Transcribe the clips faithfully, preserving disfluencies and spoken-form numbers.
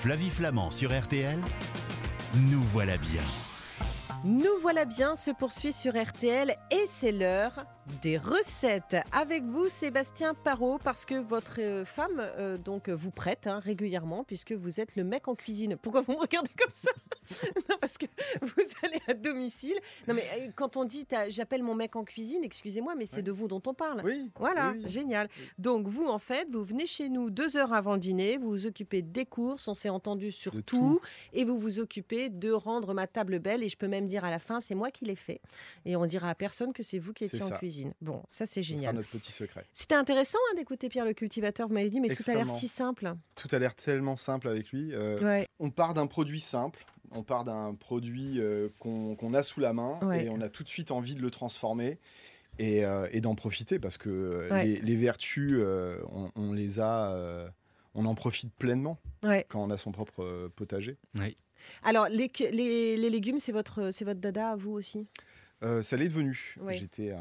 Flavie Flamand sur R T L, nous voilà bien. Nous voilà bien se poursuit sur R T L et c'est l'heure des recettes. Avec vous, Sébastien Parot, parce que votre euh, femme euh, donc vous prête hein, régulièrement, puisque vous êtes le mec en cuisine. Pourquoi vous me regardez comme ça? Non, parce que vous allez à domicile. Non, mais euh, quand on dit j'appelle mon mec en cuisine, excusez-moi, mais c'est Oui. de vous dont on parle. Oui. Voilà, oui, oui. génial. Donc vous, en fait, vous venez chez nous deux heures avant le dîner, vous vous occupez des courses, on s'est entendu sur De tout, tout. et vous vous occupez de rendre ma table belle. Et je peux même dire à la fin, c'est moi qui l'ai fait. Et on dira à personne que c'est vous qui étiez C'est en ça. cuisine. Bon, ça c'est Ce sera génial. notre petit secret. C'était intéressant hein, d'écouter Pierre le cultivateur. Vous m'avez dit, mais tout a l'air Extrêmement. si simple. Tout a l'air tellement simple avec lui. Euh, Ouais. On part d'un produit simple, on part d'un produit euh, qu'on qu'on a sous la main Ouais. et on a tout de suite envie de le transformer et, euh, et d'en profiter parce que euh, Ouais. les, les vertus, euh, on, on les a, euh, on en profite pleinement Ouais. quand on a son propre euh, potager. Alors, les, cu- les, les légumes, c'est votre, c'est votre dada à vous aussi? Euh, ça l'est devenu. Ouais. J'étais un,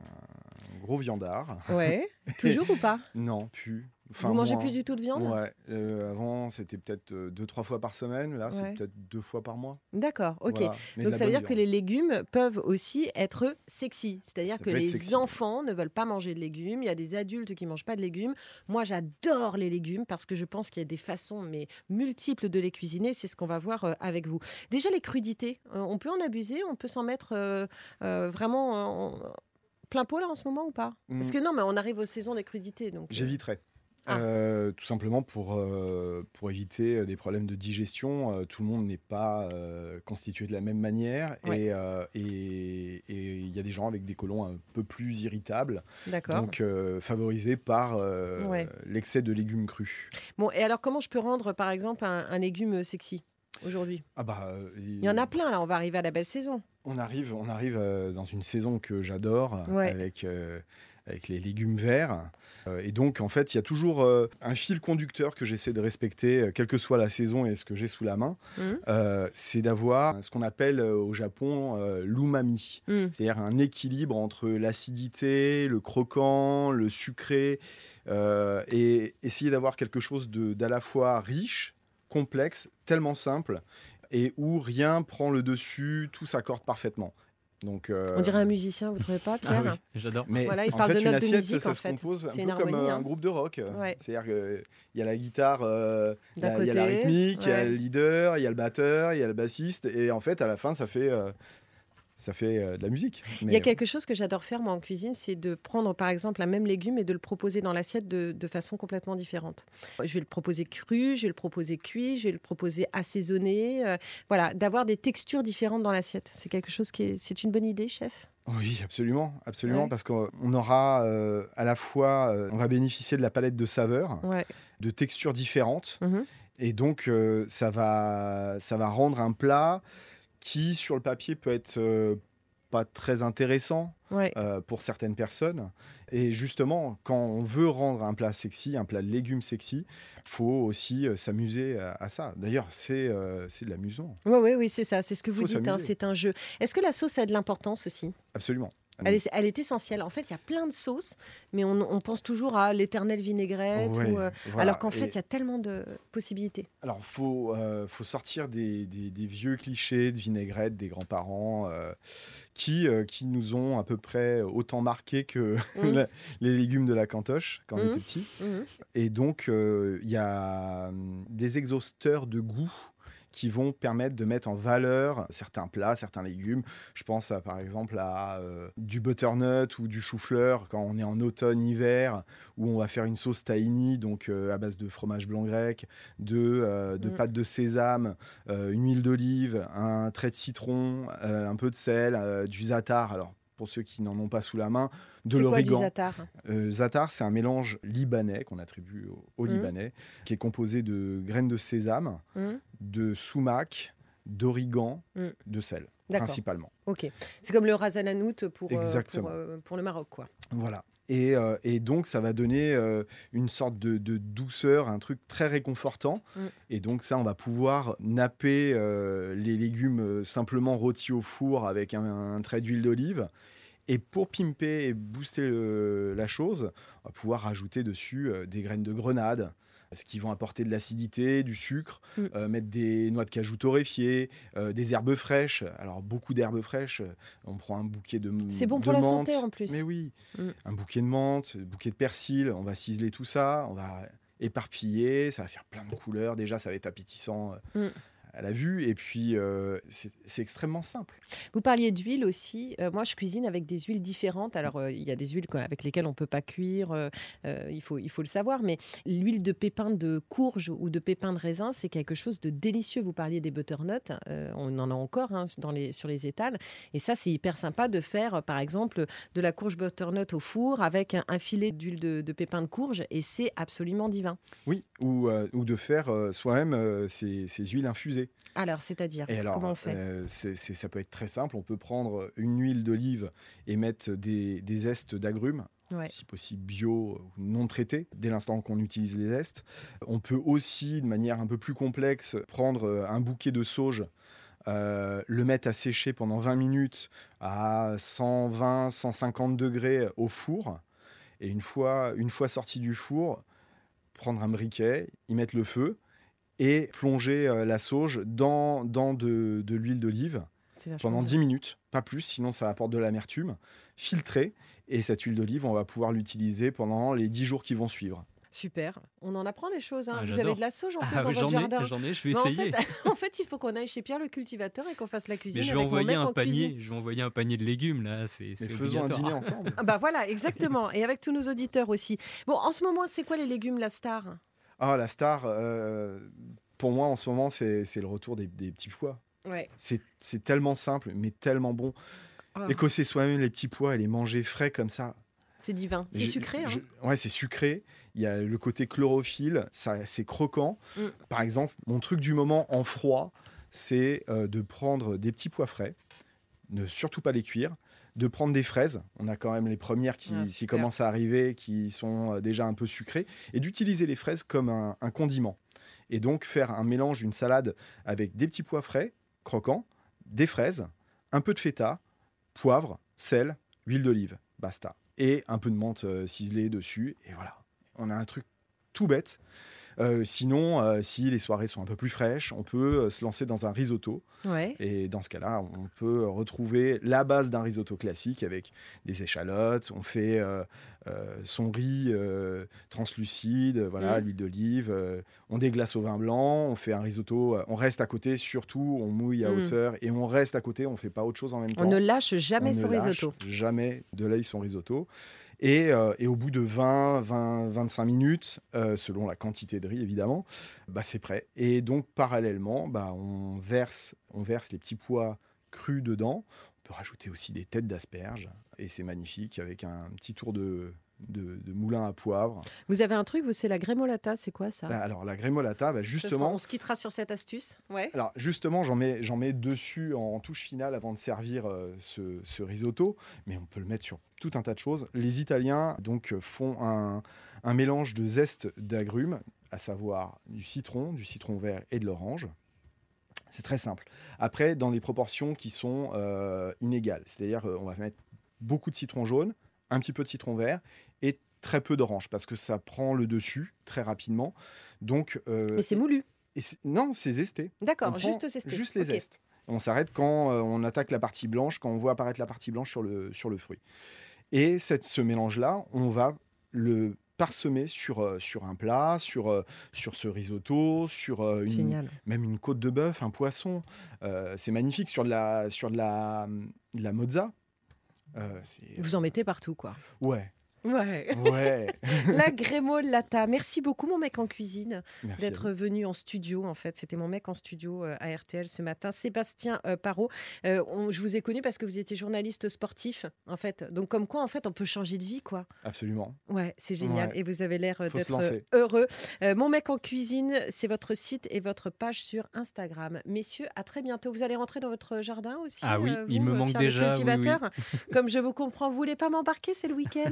un gros viandard. Ouais. Toujours ou pas? Non, plus. Enfin, Vous mangez moins. plus du tout de viande? Ouais, euh, avant c'était peut-être euh, deux, trois fois par semaine, là Ouais. c'est peut-être deux fois par mois. D'accord, ok. Voilà. Mais de Donc la ça veut bonne dire que viande. les légumes peuvent aussi être sexy. C'est-à-dire Ça que peut être les sexy. enfants ne veulent pas manger de légumes. Il y a des adultes qui ne mangent pas de légumes. Moi, j'adore les légumes parce que je pense qu'il y a des façons mais multiples de les cuisiner. C'est ce qu'on va voir euh, avec vous. Déjà, les crudités, euh, on peut en abuser, on peut s'en mettre euh, euh, vraiment euh, en- plein pot là en ce moment ou pas? Parce Hmm, que non, mais on arrive aux saisons des crudités. Donc, euh, J'éviterais. Ah. Euh, tout simplement pour, euh, pour éviter euh, des problèmes de digestion. Euh, tout le monde n'est pas euh, constitué de la même manière Ouais. et euh, et- et il y a des gens avec des côlons un peu plus irritables, D'accord. donc euh, favorisés par euh, Ouais. l'excès de légumes crus. Bon, et alors comment je peux rendre par exemple un, un légume sexy aujourd'hui? Ah bah, euh, Il y en a plein là, on va arriver à la belle saison. On arrive, on arrive euh, dans une saison que j'adore, Ouais. avec, euh, avec les légumes verts. Euh, et donc, en fait, il y a toujours euh, un fil conducteur que j'essaie de respecter, euh, quelle que soit la saison et ce que j'ai sous la main. Mhm. Euh, c'est d'avoir ce qu'on appelle euh, au Japon euh, l'umami. Mhm. C'est-à-dire un équilibre entre l'acidité, le croquant, le sucré, euh, et essayer d'avoir quelque chose de, d'à la fois riche, complexe, tellement simple, et où rien prend le dessus, tout s'accorde parfaitement. Donc, euh, On dirait un musicien, vous trouvez pas, Pierre? Ah oui, j'adore. mais Voilà, il en parle fait, de une notes de assiette, musique, ça en se fait. compose un C'est peu une comme harmonie, euh, hein. un groupe de rock. Ouais. C'est-à-dire qu'il y a la guitare, euh, il y, D'un a- il y a la côté, rythmique, il y a ouais. le leader, il y a le batteur, il y a le bassiste, et en fait, à la fin, ça fait, euh, ça fait euh, de la musique. Il y a quelque chose que j'adore faire, moi, en cuisine, c'est de prendre, par exemple, un même légume et de le proposer dans l'assiette de, de façon complètement différente. Je vais le proposer cru, je vais le proposer cuit, je vais le proposer assaisonné. euh, voilà, d'avoir des textures différentes dans l'assiette. C'est quelque chose qui est... C'est une bonne idée, chef? Oui, absolument, absolument, Ouais. parce qu'on aura euh, à la fois, euh, on va bénéficier de la palette de saveurs, Ouais. de textures différentes, Mhm. et donc euh, ça va, ça va rendre un plat qui, sur le papier, peut être euh, pas très intéressant Ouais. euh, pour certaines personnes. Et justement, quand on veut rendre un plat sexy, un plat de légumes sexy, faut aussi euh, s'amuser à, à ça. D'ailleurs, c'est euh, c'est de l'amusement, Ouais, ouais, oui, c'est ça. C'est ce que vous Faut dites. Hein, s'amuser. c'est un jeu. Est-ce que la sauce a de l'importance aussi? absolument. Elle est, elle est essentielle. En fait, il y a plein de sauces, mais on, on pense toujours à l'éternelle vinaigrette. Ouais, ou, euh, voilà. Alors qu'en Et- fait, il y a tellement de possibilités. Alors, faut, euh, faut sortir des, des- des vieux clichés de vinaigrette des grands-parents euh, qui, euh, qui nous ont à peu près autant marqué que Mhm. la- les légumes de la cantoche quand on Mhm. était petit. Mhm. Et donc, euh, il y a hum, des exhausteurs de goût qui vont permettre de mettre en valeur certains plats, certains légumes. Je pense à, par exemple à euh, du butternut ou du chou-fleur quand on est en automne-hiver, où on va faire une sauce tahini, donc euh, à base de fromage blanc grec, de, euh, de Mm. pâte de sésame, euh, une huile d'olive, un trait de citron, euh, un peu de sel, euh, du za'atar. Alors, pour ceux qui n'en ont pas sous la main, de C'est quoi du l'origan. za'atar? Euh, za'atar, c'est un mélange libanais qu'on attribue aux, aux Mhm. Libanais, qui est composé de graines de sésame, Mhm. de sumac, d'origan, Mm. de sel, D'accord. principalement. Ok. C'est comme le ras el hanout pour, euh, Exactement. pour, euh, pour le Maroc, quoi. Voilà. Et, euh, et donc, ça va donner euh, une sorte de, de douceur, un truc très réconfortant. Mm. Et donc, ça, on va pouvoir napper euh, les légumes euh, simplement rôtis au four avec un, un trait d'huile d'olive. Et pour pimper et booster le- la chose, on va pouvoir rajouter dessus euh, des graines de grenade, ce qui vont apporter de l'acidité, du sucre, Mm. euh, mettre des noix de cajou torréfiées, euh, des herbes fraîches. Alors beaucoup d'herbes fraîches, euh, on prend un bouquet de, C'est bon de pour la menthe. santé en plus. Mais oui, Mm. un bouquet de menthe, un bouquet de persil, on va ciseler tout ça, on va éparpiller, ça va faire plein de couleurs. Déjà, ça va être appétissant euh, Mm. à la vue, et puis euh, c'est c'est extrêmement simple. Vous parliez d'huile aussi. Euh, moi, je cuisine avec des huiles différentes. Alors, euh, il y a des huiles quoi, avec lesquelles on ne peut pas cuire. euh, euh, il faut, il faut le savoir. Mais l'huile de pépins de courge ou de pépins de raisin, c'est quelque chose de délicieux. Vous parliez des butternuts. euh, on en a encore hein, dans les, sur les étals. Et ça, c'est hyper sympa de faire, euh, par exemple, de la courge butternut au four avec un, un filet d'huile de, de pépins de courge. Et c'est absolument divin. Oui, ou, euh, ou de faire euh, soi-même euh, ces, ces huiles infusées. Alors, c'est-à-dire, Et alors, comment on fait euh, c'est- c'est- ça peut être très simple. On peut prendre une huile d'olive et mettre des, des zestes d'agrumes, Ouais. si possible bio ou non traités, dès l'instant qu'on utilise les zestes. On peut aussi, de manière un peu plus complexe, prendre euh, un bouquet de sauge, euh, le mettre à sécher pendant vingt minutes à cent vingt à cent cinquante degrés au four. Et une fois, une fois sorti du four, prendre un briquet, y mettre le feu et plonger euh, la sauge dans, dans de, de l'huile d'olive C'est vachement pendant bien. dix minutes, pas plus, sinon ça apporte de l'amertume, filtrée. Et cette huile d'olive, on va pouvoir l'utiliser pendant les dix jours qui vont suivre. Super. On en apprend des choses. hein. Ah, Vous j'adore. avez de la sauge en plus Ah, dans ouais, votre j'en jardin. ai, j'en ai, je vais Mais en essayer. fait, en fait, il faut qu'on aille chez Pierre le cultivateur et qu'on fasse la cuisine Mais je vais avec mon envoyer mec un en panier, cuisine. je vais envoyer un panier de légumes là, c'est Mais c'est faisons un obligatoire. dîner ensemble. Ah bah voilà, exactement. Et avec tous nos auditeurs aussi. Bon, en ce moment, c'est quoi les légumes, la star? Ah, la star, euh, pour moi en ce moment, c'est c'est le retour des, des petits pois. Ouais. C'est c'est tellement simple, mais tellement bon. Ah, Écosser soi-même les petits pois et les manger frais comme ça. c'est divin. C'est J'ai- sucré. Hein. je- Ouais, c'est sucré. Il y a le côté chlorophylle, ça, c'est croquant. Mm. Par exemple, mon truc du moment en froid, c'est euh, de prendre des petits pois frais, ne surtout pas les cuire, de prendre des fraises. On a quand même les premières qui, Ah, qui super. commencent à arriver, qui sont euh, déjà un peu sucrées, et d'utiliser les fraises comme un, un condiment. Et donc faire un mélange, une salade avec des petits pois frais, croquants, des fraises, un peu de feta, poivre, sel, huile d'olive, basta. Et un peu de menthe euh, ciselée dessus, et voilà. On a un truc tout bête. Euh, sinon, euh, si les soirées sont un peu plus fraîches, on peut euh, se lancer dans un risotto. Ouais. Et dans ce cas-là, on peut retrouver la base d'un risotto classique avec des échalotes. On fait euh, euh, son riz euh, translucide, voilà, Mm. l'huile d'olive. euh, on déglace au vin blanc. On fait un risotto. euh, on reste à côté, surtout, on mouille à Mm. hauteur et on reste à côté. On fait pas autre chose en même temps. On ne lâche jamais On son ne lâche risotto. jamais de l'œil son risotto. Et, euh, et au bout de vingt, vingt, vingt-cinq minutes, euh, selon la quantité de riz évidemment, bah, c'est prêt. Et donc parallèlement, bah, on, verse, on verse les petits pois crus dedans. On peut rajouter aussi des têtes d'asperges. Et c'est magnifique avec un petit tour de, de, de moulin à poivre. Vous avez un truc, vous, c'est la grémolata. C'est quoi ça? Bah, alors la grémolata, bah, Ce sera- justement... On se quittera sur cette astuce. Ouais. Alors justement, j'en mets, j'en mets dessus en touche finale avant de servir euh, ce, ce risotto, mais on peut le mettre sur tout un tas de choses. Les Italiens donc euh, font un, un mélange de zeste d'agrumes, à savoir du citron, du citron vert et de l'orange. C'est très simple. Après, dans des proportions qui sont euh, inégales, c'est-à-dire euh, on va mettre beaucoup de citron jaune, un petit peu de citron vert et très peu d'orange parce que ça prend le dessus très rapidement. Donc, euh, Mais c'est moulu. et c'est- non, c'est zesté. On D'accord, prend juste zesté. Juste les Ok. zestes. On s'arrête quand euh, on attaque la partie blanche, quand on voit apparaître la partie blanche sur le, sur le fruit. Et cette, ce mélange-là, on va le parsemer sur, euh, sur un plat, sur, euh, sur ce risotto, sur euh, une, Génial. même une côte de bœuf, un poisson. Euh, c'est magnifique. Sur de la, sur de la, de la mozza. Euh, c'est- Vous en mettez partout, quoi. Ouais, Ouais. ouais. La grémolata. Merci beaucoup, mon mec en cuisine, Merci à d'être vous. venu en studio. En fait, c'était mon mec en studio euh, à R T L ce matin, Sébastien euh, Parot. Euh, on- je vous ai connu parce que vous étiez journaliste sportif, en fait. Donc, comme quoi, en fait, on peut changer de vie, quoi. Absolument. Ouais, c'est génial. Ouais. Et vous avez l'air euh, Faut se d'être lancer. euh, heureux. Euh, mon mec en cuisine, c'est votre site et votre page sur Instagram. Messieurs, à très bientôt. Vous allez rentrer dans votre jardin aussi Ah oui, euh, il vous, me euh, manque Pierre le déjà, oui, oui. cultivateur Comme je vous comprends, vous voulez pas m'embarquer, c'est le week-end. Pas de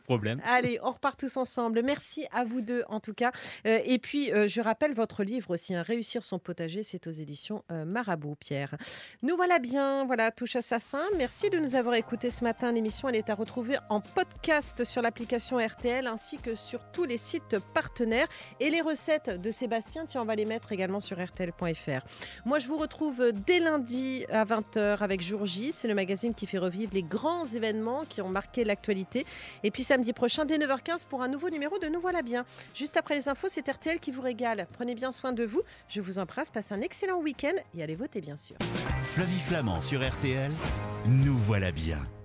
problème. Allez, on repart tous ensemble. Merci à vous deux en tout cas. Euh, et puis, euh, je rappelle votre livre aussi, hein, Réussir son potager, c'est aux éditions euh, Marabout, Pierre. Nous voilà bien, voilà, touche à sa fin. Merci de nous avoir écoutés ce matin. L'émission, elle est à retrouver en podcast sur l'application R T L ainsi que sur tous les sites partenaires. Et les recettes de Sébastien, tiens, on va les mettre également sur R T L point F R. Moi, je vous retrouve dès lundi à vingt heures avec Jour J. C'est le magazine qui fait revivre les grands événements qui ont marqué l'actualité. Et puis samedi prochain, dès neuf heures quinze, pour un nouveau numéro de Nous voilà bien. Juste après les infos, c'est R T L qui vous régale. Prenez bien soin de vous. Je vous embrasse. Passez un excellent week-end et allez voter, bien sûr. Flavie Flamand sur R T L, nous voilà bien.